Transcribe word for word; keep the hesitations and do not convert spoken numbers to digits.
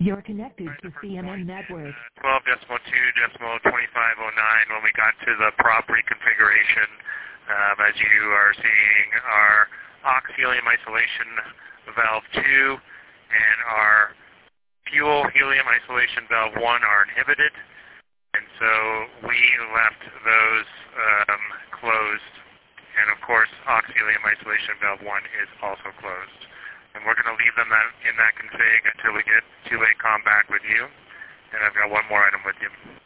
You're connected to C M M Network. twelve decimal two decimal twenty-five oh nine, when we got to the property configuration, um, as you are seeing, our aux helium isolation valve two and our fuel helium isolation valve one are inhibited, and so we left those um, closed, and of course aux helium isolation valve one is also closed. And we're going to leave them that, in that config until we get two A COM back with you. And I've got one more item with you.